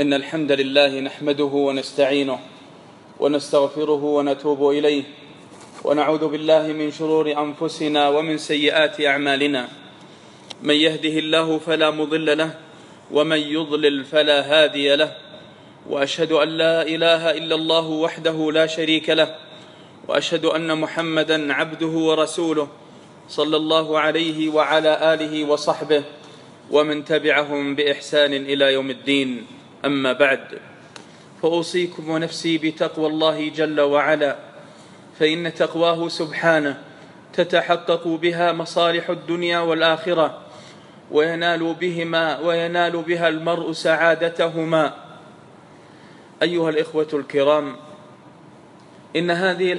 إن الحمد لله نحمده ونستعينه ونستغفره ونتوب إليه ونعوذ بالله من شرور أنفسنا ومن سيئات أعمالنا. من يهده الله فلا مضل له ومن يضلل فلا هادي له، وأشهد أن لا إله إلا الله وحده لا شريك له، وأشهد أن محمدا عبده ورسوله صلى الله عليه وعلى آله وصحبه ومن تبعهم بإحسان إلى يوم الدين. أما بعد، فأوصيكم ونفسي بتقوى الله جل وعلا، فإن تقواه سبحانه تتحقق بها مصالح الدنيا والآخرة، وينال بها المرء سعادتهما. أيها الإخوة الكرام، إن هذه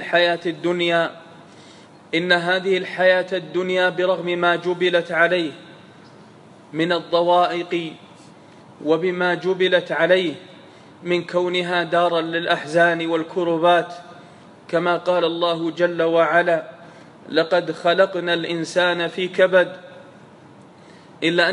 الحياة الدنيا برغم ما جبلت عليه من الضوائق وبما جبلت عليه من كونها دارا للأحزان والكربات، كما قال الله جل وعلا: لقد خلقنا الإنسان في كبد، إلا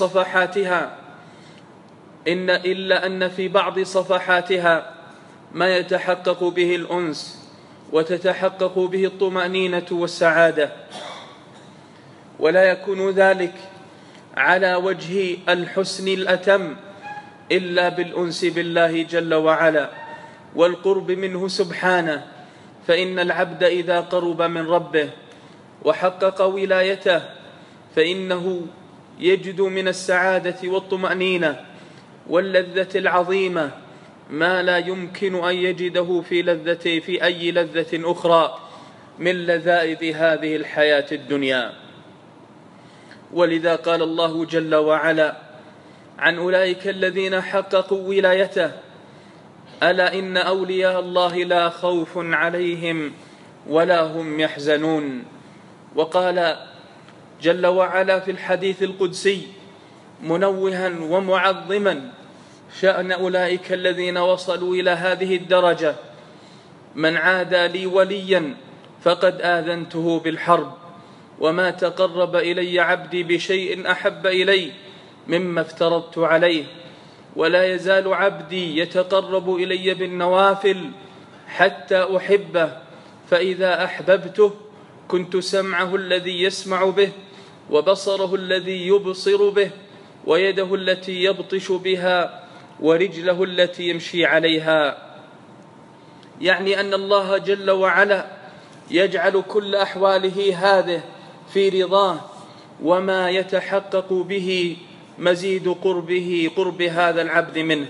أن في بعض صفحاتها ما يتحقق به الأنس وتتحقق به الطمأنينة والسعادة، ولا يكون ذلك على وجه الحسن الأتم إلا بالأنس بالله جل وعلا والقرب منه سبحانه. فإن العبد إذا قرب من ربه وحقق ولايته فإنه يجد من السعادة والطمأنينة واللذة العظيمة ما لا يمكن أن يجده في أي لذة أخرى من لذائذ هذه الحياة الدنيا. ولذا قال الله جل وعلا عن أولئك الذين حققوا ولايته: ألا إن أولياء الله لا خوف عليهم ولا هم يحزنون. وقال جل وعلا في الحديث القدسي منوها ومعظما شأن أولئك الذين وصلوا إلى هذه الدرجة: من عادى لي وليا فقد آذنته بالحرب، وما تقرب إلي عبدي بشيء أحب إلي مما افترضت عليه، ولا يزال عبدي يتقرب إلي بالنوافل حتى أحبه، فإذا أحببته كنت سمعه الذي يسمع به، وبصره الذي يبصر به، ويده التي يبطش بها، ورجله التي يمشي عليها. يعني أن الله جل وعلا يجعل كل أحواله هذه في رضاه، وما يتحقق به مزيد قرب هذا العبد منه.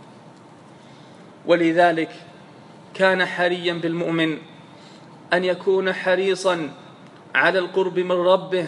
ولذلك كان حريا بالمؤمن أن يكون حريصا على القرب من ربه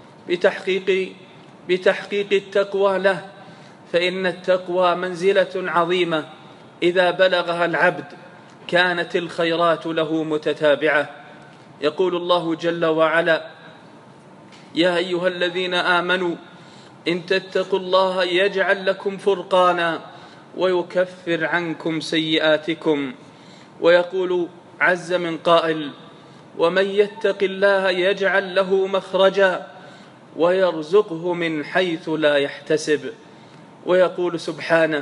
بتحقيق التقوى له، فإن التقوى منزلة عظيمة إذا بلغها العبد كانت الخيرات له متتابعة. يقول الله جل وعلا: يا أيها الذين آمنوا إن تتقوا الله يجعل لكم فرقانا ويكفر عنكم سيئاتكم. ويقول عز من قائل: ومن يتق الله يجعل له مخرجا ويرزقه من حيث لا يحتسب. ويقول سبحانه: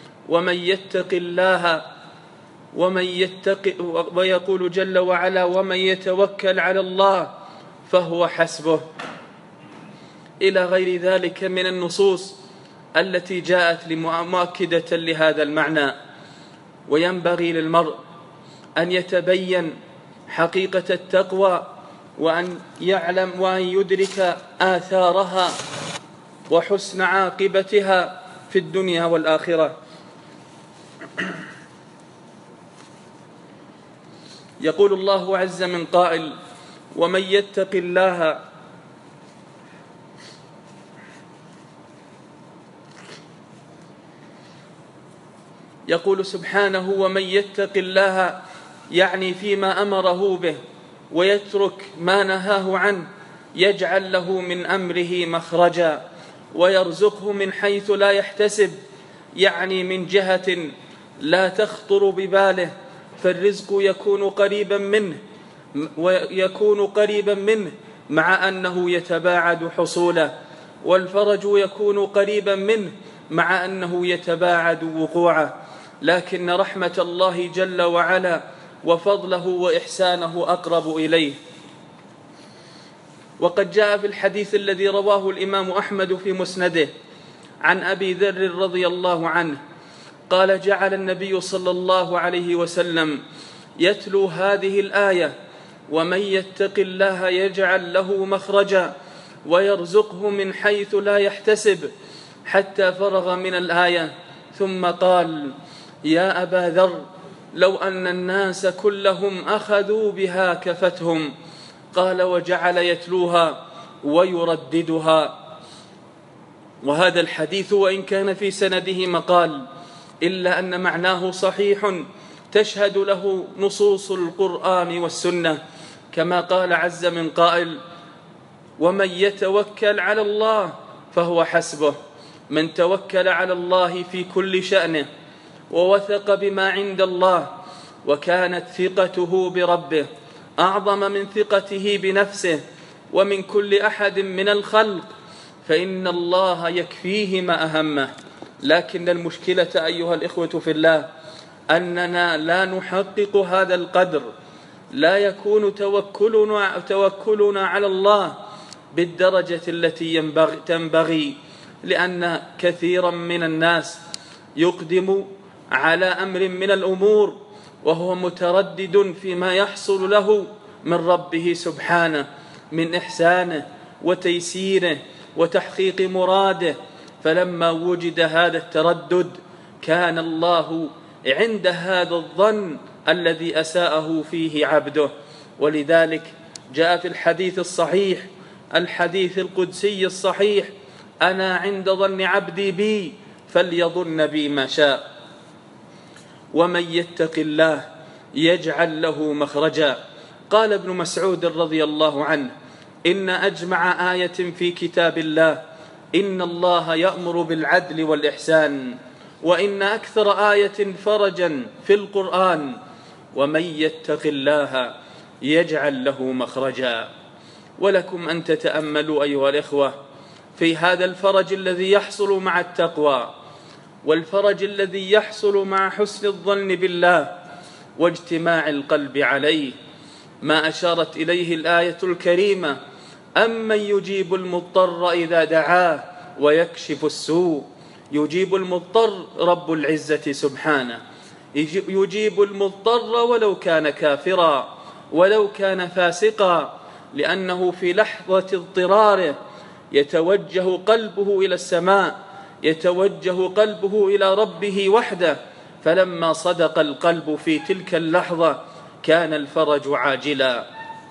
ويقول جل وعلا: ومن يتوكل على الله فهو حسبه، إلى غير ذلك من النصوص التي جاءت مؤكدة لهذا المعنى. وينبغي للمرء أن يتبين حقيقة التقوى، وأن يعلم وأن يدرك آثارها وحسن عاقبتها في الدنيا والآخرة. يقول الله عز من قائل: ومن يتق الله يقول سبحانه: ومن يتق الله، يعني فيما أمره به، ويترك ما نهاه عنه، يجعل له من أمره مخرجا ويرزقه من حيث لا يحتسب، يعني من جهة لا تخطر بباله، فالرزق يكون قريبا منه مع أنه يتباعد حصوله، والفرج يكون قريبا منه مع أنه يتباعد وقوعه، لكن رحمة الله جل وعلا وفضله وإحسانه أقرب إليه. وقد جاء في الحديث الذي رواه الإمام أحمد في مسنده عن أبي ذر رضي الله عنه قال: جعل النبي صلى الله عليه وسلم يتلو هذه الآية: ومن يتق الله يجعل له مخرجا ويرزقه من حيث لا يحتسب، حتى فرغ من الآية، ثم قال: يا أبا ذر، لو أن الناس كلهم أخذوا بها كفتهم. قال: وجعل يتلوها ويرددها. وهذا الحديث وإن كان في سنده مقال، إلا أن معناه صحيح تشهد له نصوص القرآن والسنة، كما قال عز من قائل: ومن يتوكل على الله فهو حسبه. من توكل على الله في كل شأنه ووثق بما عند الله، وكانت ثقته بربه أعظم من ثقته بنفسه ومن كل أحد من الخلق، فإن الله يكفيه ما أهمه. لكن المشكلة أيها الإخوة في الله أننا لا نحقق هذا القدر، لا يكون توكلنا على الله بالدرجة التي تنبغي، لأن كثيرا من الناس يقدم على أمر من الأمور وهو متردد فيما يحصل له من ربه سبحانه من إحسانه وتيسيره وتحقيق مراده، فلما وجد هذا التردد كان الله عند هذا الظن الذي أساءه فيه عبده. ولذلك جاء في الحديث الصحيح، الحديث القدسي الصحيح: أنا عند ظن عبدي بي فليظن بي ما شاء. ومن يتق الله يجعل له مخرجا. قال ابن مسعود رضي الله عنه: إن أجمع آية في كتاب الله إن الله يأمر بالعدل والإحسان، وإن أكثر آية فرجا في القرآن ومن يتق الله يجعل له مخرجا. ولكم أن تتأملوا أيها الإخوة في هذا الفرج الذي يحصل مع التقوى، والفرج الذي يحصل مع حسن الظن بالله واجتماع القلب عليه، ما أشارت إليه الآية الكريمة: أمن يجيب المضطر إذا دعاه ويكشف السوء. يجيب المضطر رب العزة سبحانه، يجيب المضطر ولو كان كافرا ولو كان فاسقا، لأنه في لحظة اضطراره يتوجه قلبه إلى السماء، يتوجه قلبه إلى ربه وحده، فلما صدق القلب في تلك اللحظة كان الفرج عاجلا.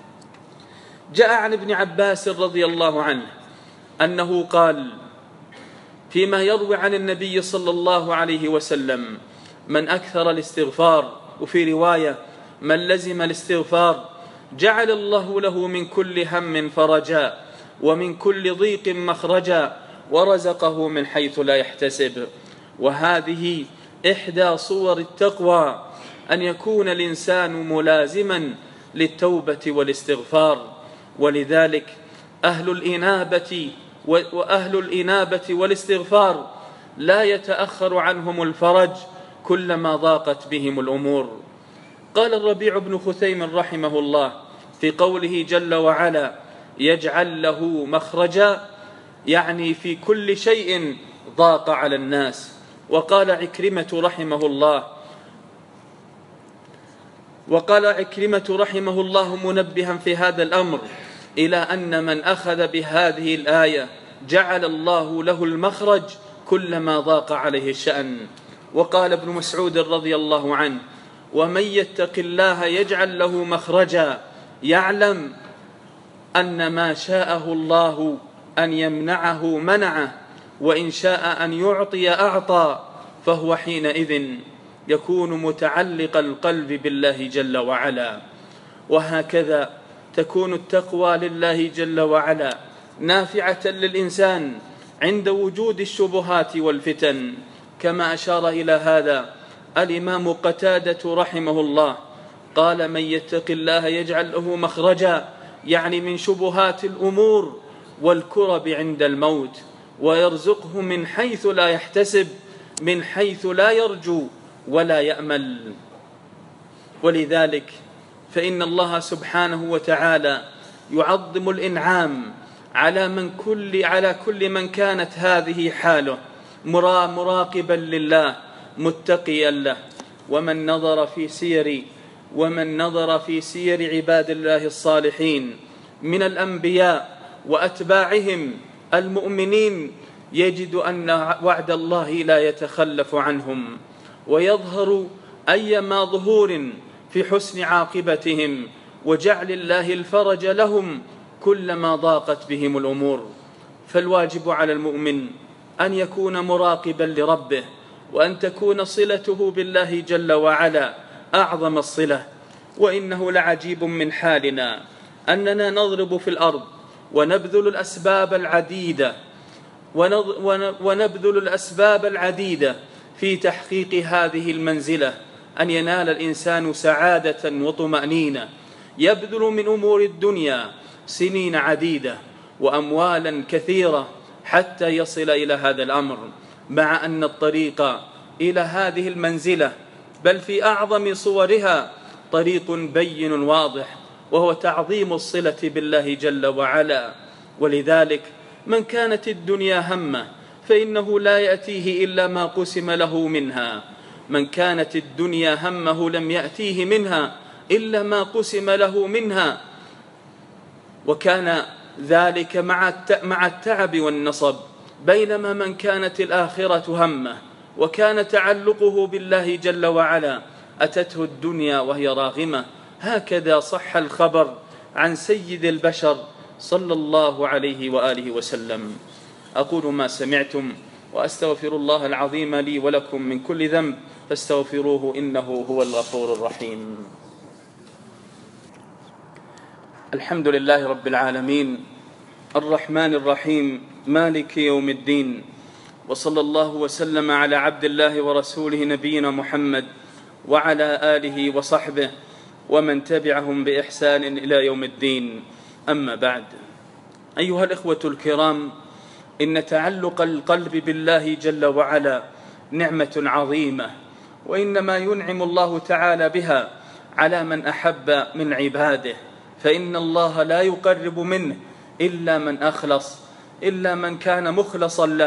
جاء عن ابن عباس رضي الله عنه أنه قال فيما يروي عن النبي صلى الله عليه وسلم: من أكثر الاستغفار، وفي رواية: من لزم الاستغفار جعل الله له من كل هم فرجا ومن كل ضيق مخرجا ورزقه من حيث لا يحتسب. وهذه إحدى صور التقوى، أن يكون الإنسان ملازما للتوبة والاستغفار. ولذلك أهل الإنابة والاستغفار لا يتأخر عنهم الفرج كلما ضاقت بهم الأمور. قال الربيع بن خثيم رحمه الله في قوله جل وعلا: يجعل له مخرجا، يعني في كل شيء ضاق على الناس. وقال عكرمة رحمه الله منبها في هذا الأمر إلى أن من أخذ بهذه الآية جعل الله له المخرج كلما ضاق عليه الشأن. وقال ابن مسعود رضي الله عنه: ومن يتق الله يجعل له مخرجا، يعلم أن ما شاءه الله أن يمنعه منعه، وإن شاء أن يعطي أعطى، فهو حينئذ يكون متعلق القلب بالله جل وعلا. وهكذا تكون التقوى لله جل وعلا نافعة للإنسان عند وجود الشبهات والفتن، كما أشار إلى هذا الإمام قتادة رحمه الله، قال: من يتق الله يجعل له مخرجا، يعني من شبهات الأمور والكرب عند الموت ويرزقه من حيث لا يحتسب، من حيث لا يرجو ولا يأمل. ولذلك فإن الله سبحانه وتعالى يعظم الإنعام على كل من كانت هذه حاله، مراقبا لله متقيا له. ومن نظر في سير عباد الله الصالحين من الأنبياء وأتباعهم المؤمنين يجد أن وعد الله لا يتخلف عنهم، ويظهر أيما ظهور في حسن عاقبتهم وجعل الله الفرج لهم كلما ضاقت بهم الأمور. فالواجب على المؤمن أن يكون مراقبا لربه، وأن تكون صلته بالله جل وعلا أعظم الصلة. وإنه لعجيب من حالنا أننا نضرب في الأرض ونبذل الأسباب العديدة في تحقيق هذه المنزلة، أن ينال الإنسان سعادة وطمأنينة، يبذل من أمور الدنيا سنين عديدة وأموالا كثيرة حتى يصل إلى هذا الأمر، مع أن الطريق إلى هذه المنزلة بل في أعظم صورها طريق بين واضح، وهو تعظيم الصلة بالله جل وعلا. ولذلك من كانت الدنيا همه فإنه لا يأتيه إلا ما قسم له منها، من كانت الدنيا همه لم يأتيه منها إلا ما قسم له منها، وكان ذلك مع التعب والنصب. بينما من كانت الآخرة همه وكان تعلقه بالله جل وعلا أتته الدنيا وهي راغمة. هكذا صح الخبر عن سيد البشر صلى الله عليه وآله وسلم. أقول ما سمعتم وأستغفر الله العظيم لي ولكم من كل ذنب فاستغفروه إنه هو الغفور الرحيم. الحمد لله رب العالمين الرحمن الرحيم مالك يوم الدين، وصلى الله وسلم على عبد الله ورسوله نبينا محمد وعلى آله وصحبه ومن تبعهم بإحسان إلى يوم الدين. أما بعد، أيها الإخوة الكرام، إن تعلق القلب بالله جل وعلا نعمة عظيمة، وإنما ينعم الله تعالى بها على من أحب من عباده، فإن الله لا يقرب منه إلا من كان مخلصا له،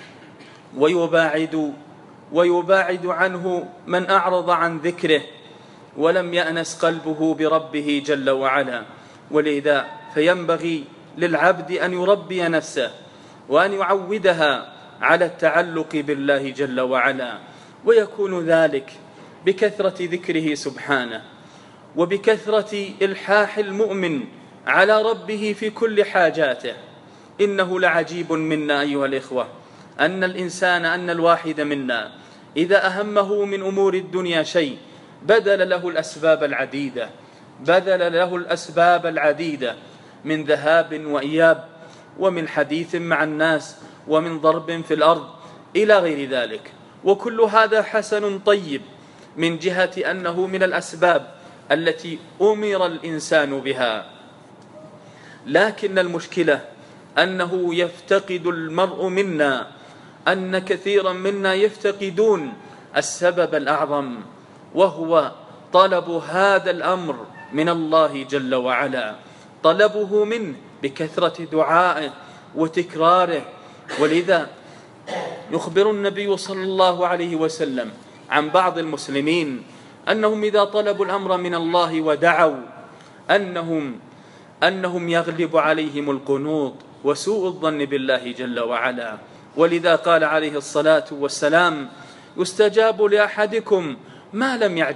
ويباعد عنه من أعرض عن ذكره ولم يأنس قلبه بربه جل وعلا. ولذا فينبغي للعبد أن يربي نفسه وأن يعودها على التعلق بالله جل وعلا، ويكون ذلك بكثرة ذكره سبحانه، وبكثرة إلحاح المؤمن على ربه في كل حاجاته. إنه لعجيب منا أيها الإخوة أن الواحد منا إذا أهمه من أمور الدنيا شيء بذل له الأسباب العديدة من ذهاب وإياب، ومن حديث مع الناس، ومن ضرب في الأرض إلى غير ذلك. وكل هذا حسن طيب من جهة أنه من الأسباب التي أمر الإنسان بها، لكن المشكلة أنه يفتقد المرء منا، أن كثيرا منا يفتقدون السبب الأعظم، وهو طلب هذا الأمر من الله جل وعلا، طلبه منه بكثرة دعائه وتكراره. ولذا يخبر النبي صلى الله عليه وسلم عن بعض المسلمين أنهم إذا طلبوا الأمر من الله ودعوا أنهم يغلب عليهم القنوط وسوء الظن بالله جل وعلا. ولذا قال عليه الصلاة والسلام: يستجاب لأحدكم ما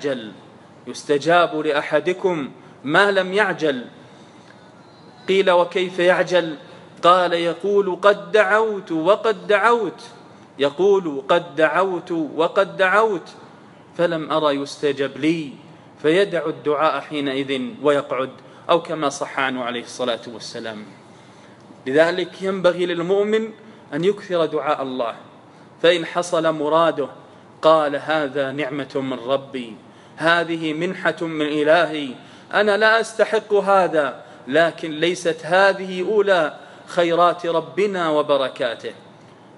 لم يعجل. قيل: وكيف يعجل؟ قال: يقول قد دعوت وقد دعوت فلم أرى يستجب لي، فيدع الدعاء حينئذ ويقعد، أو كما صح عنه عليه الصلاة والسلام. لذلك ينبغي للمؤمن أن يكثر دعاء الله، فإن حصل مراده قال: هذا نعمة من ربي، هذه منحة من إلهي، أنا لا أستحق هذا، لكن ليست هذه أولى خيرات ربنا وبركاته.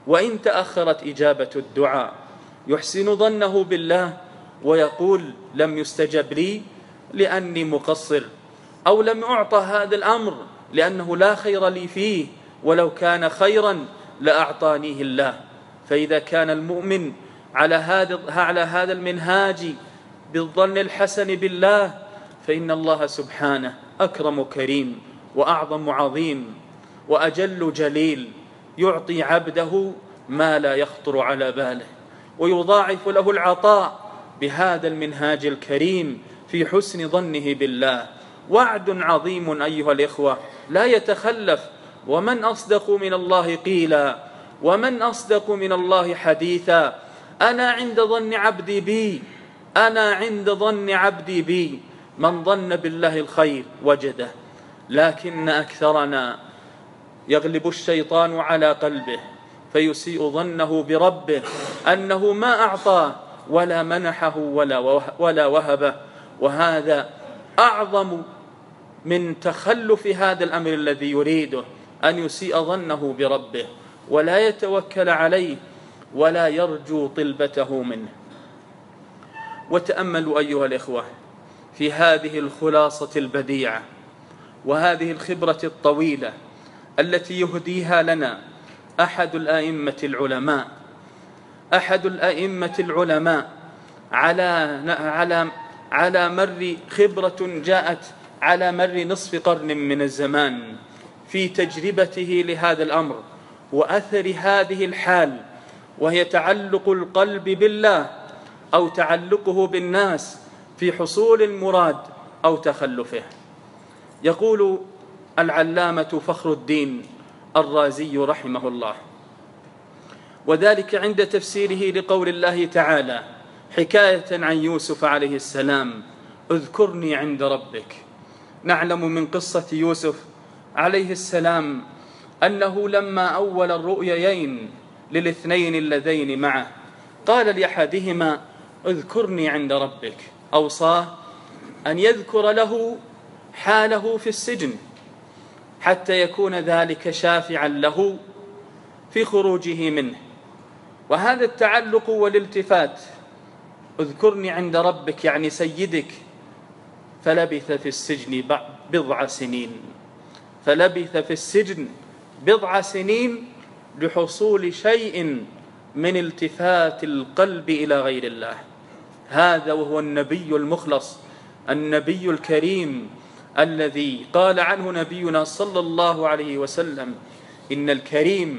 وإن تأخرت إجابة الدعاء يحسن ظنه بالله ويقول لم يستجب لي لأني مقصر، أو لم أعطى هذا الأمر لأنه لا خير لي فيه، ولو كان خيرا لأعطانيه الله. فإذا كان المؤمن على هذا المنهاج بالظن الحسن بالله، فإن الله سبحانه أكرم كريم وأعظم عظيم وأجل جليل، يعطي عبده ما لا يخطر على باله، ويضاعف له العطاء بهذا المنهاج الكريم في حسن ظنه بالله. وعد عظيم أيها الإخوة لا يتخلف. ومن أصدق من الله قيلا ومن أصدق من الله حديثا. أنا عند ظن عبدي بي، أنا عند ظن عبدي بي، من ظن بالله الخير وجده. لكن أكثرنا يغلب الشيطان على قلبه فيسيء ظنه بربه أنه ما أعطاه ولا منحه ولا وهبه، وهذا أعظم من تخلف هذا الأمر الذي يريده، أن يسيء ظنه بربه ولا يتوكل عليه ولا يرجو طلبته منه. وتأملوا أيها الإخوة في هذه الخلاصة البديعة وهذه الخبرة الطويلة التي يهديها لنا أحد الأئمة العلماء على مر خبرة جاءت على مر نصف قرن من الزمان في تجربته لهذا الأمر وأثر هذه الحال، وهي تعلق القلب بالله أو تعلقه بالناس في حصول المراد أو تخلفه. يقول العلامة فخر الدين الرازي رحمه الله، وذلك عند تفسيره لقول الله تعالى حكاية عن يوسف عليه السلام: اذكرني عند ربك. نعلم من قصة يوسف عليه السلام أنه لما أول الرؤيين للاثنين اللذين معه قال لأحدهما: اذكرني عند ربك. أوصاه أن يذكر له حاله في السجن حتى يكون ذلك شافعا له في خروجه منه. وهذا التعلق والالتفات، اذكرني عند ربك يعني سيدك، فلبث في السجن بضع سنين لحصول شيء من التفات القلب إلى غير الله. هذا وهو النبي المخلص، النبي الكريم، الذي قال عنه نبينا صلى الله عليه وسلم: إن الكريم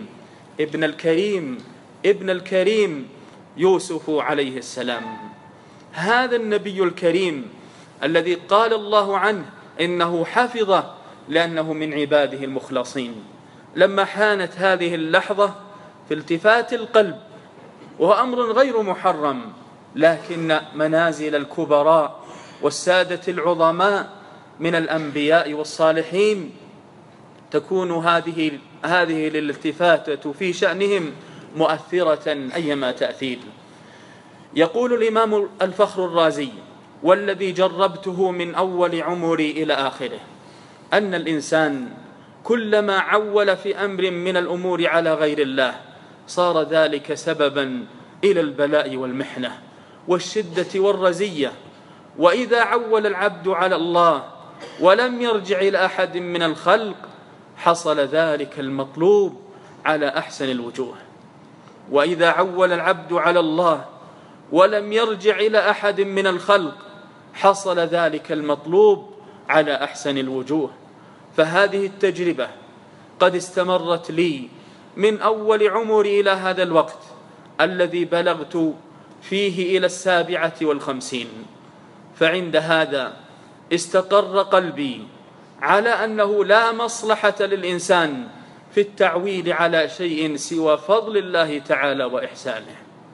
ابن الكريم يوسف عليه السلام. هذا النبي الكريم الذي قال الله عنه إنه حفظه لأنه من عباده المخلصين، لما حانت هذه اللحظة في التفات القلب، وهو أمر غير محرم، لكن منازل الكبراء والسادة العظماء من الأنبياء والصالحين تكون هذه الالتفاتة في شأنهم مؤثرة أيما تأثير. يقول الإمام الفخر الرازي: والذي جربته من أول عمري إلى آخره أن الإنسان كلما عول في أمر من الأمور على غير الله صار ذلك سببا إلى البلاء والمحنة والشدة والرزية. وإذا عول العبد على الله ولم يرجع إلى أحد من الخلق حصل ذلك المطلوب على أحسن الوجوه. وإذا عول العبد على الله ولم يرجع إلى أحد من الخلق حصل ذلك المطلوب على أحسن الوجوه. فهذه التجربة قد استمرت لي من أول عمري إلى هذا الوقت الذي بلغت فيه إلى 57، فعند هذا استقر قلبي على أنه لا مصلحة للإنسان في التعويل على شيء سوى فضل الله تعالى وإحسانه.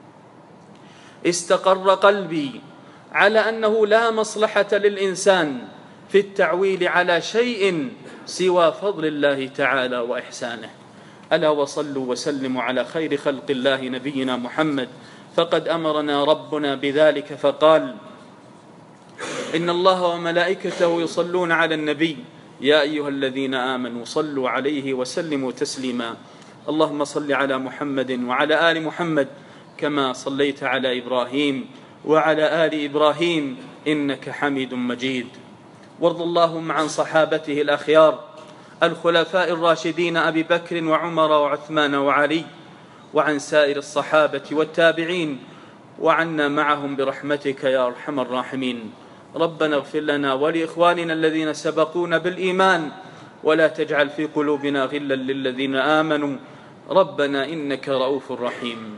استقر قلبي على أنه لا مصلحة للإنسان في التعويل على شيء سوى فضل الله تعالى وإحسانه. ألا وصلوا وسلموا على خير خلق الله نبينا محمد، فقد أمرنا ربنا بذلك فقال: إن الله وملائكته يصلون على النبي يا أيها الذين آمنوا صلوا عليه وسلموا تسليما. اللهم صل على محمد وعلى آل محمد كما صليت على إبراهيم وعلى آل إبراهيم إنك حميد مجيد. وارض اللهم عن صحابته الأخيار الخلفاء الراشدين أبي بكر وعمر وعثمان وعلي، وعن سائر الصحابة والتابعين، وعنا معهم برحمتك يا أرحم الراحمين. ربنا اغفر لنا ولإخواننا الذين سبقونا بالإيمان، ولا تجعل في قلوبنا غلا للذين آمنوا ربنا إنك رؤوف رحيم.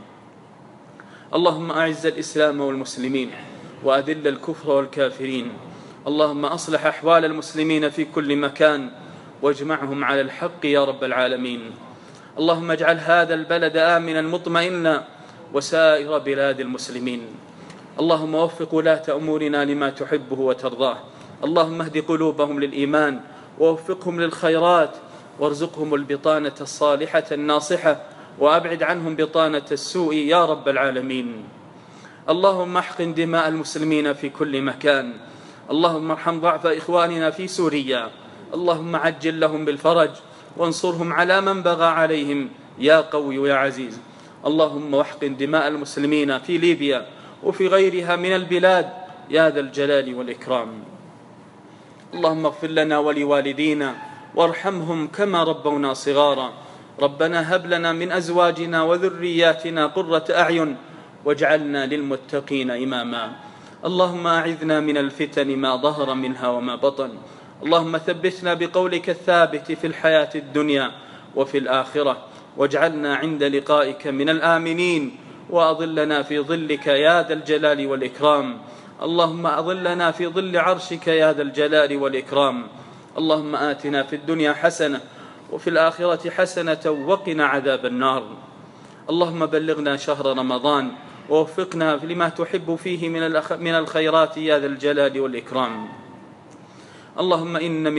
اللهم أعز الإسلام والمسلمين وأذل الكفر والكافرين. اللهم أصلح أحوال المسلمين في كل مكان واجمعهم على الحق يا رب العالمين. اللهم اجعل هذا البلد آمنا مطمئنا وسائر بلاد المسلمين. اللهم وفق ولاة أمورنا لما تحبه وترضاه. اللهم اهد قلوبهم للإيمان ووفقهم للخيرات، وارزقهم البطانة الصالحة الناصحة، وأبعد عنهم بطانة السوء يا رب العالمين. اللهم احقن دماء المسلمين في كل مكان. اللهم ارحم ضعف إخواننا في سوريا. اللهم عجل لهم بالفرج وانصرهم على من بغى عليهم يا قوي يا عزيز. اللهم واحقن دماء المسلمين في ليبيا وفي غيرها من البلاد يا ذا الجلال والإكرام. اللهم اغفر لنا ولوالدينا وارحمهم كما ربونا صغارا. ربنا هب لنا من أزواجنا وذرياتنا قرة أعين واجعلنا للمتقين إماما. اللهم أعذنا من الفتن ما ظهر منها وما بطن. اللهم ثبتنا بقولك الثابت في الحياة الدنيا وفي الآخرة، واجعلنا عند لقائك من الآمنين، وأظلنا في ظلك يا ذا الجلال والإكرام. اللهم أظلنا في ظل عرشك يا ذا الجلال والإكرام. اللهم آتنا في الدنيا حسنة وفي الآخرة حسنة وقنا عذاب النار. اللهم بلغنا شهر رمضان ووفقنا لما تحب فيه من الخيرات يا ذا الجلال والإكرام. اللهم إن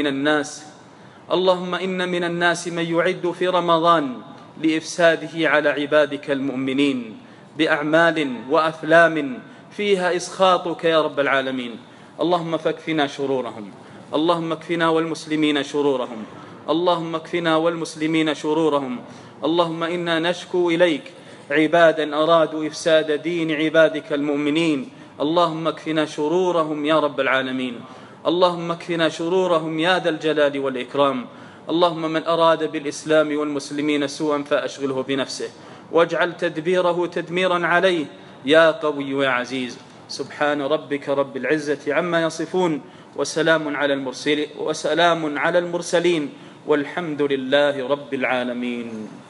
من الناس من يعد في رمضان لإفساده على عبادك المؤمنين بأعمال وأفلام فيها إسخاطك يا رب العالمين. اللهم فاكفنا شرورهم. اللهم اكفنا والمسلمين شرورهم. اللهم اكفنا والمسلمين شرورهم. اللهم إنا نشكو إليك عبادا أرادوا إفساد دين عبادك المؤمنين. اللهم اكفنا شرورهم يا رب العالمين. اللهم اكفنا شرورهم يا ذا الجلال والإكرام. اللهم من أراد بالإسلام والمسلمين سوءا فأشغله بنفسه، واجعل تدبيره تدميرا عليه يا قوي يا عزيز. سبحان ربك رب العزة عما يصفون، وسلام على المرسلين، والحمد لله رب العالمين.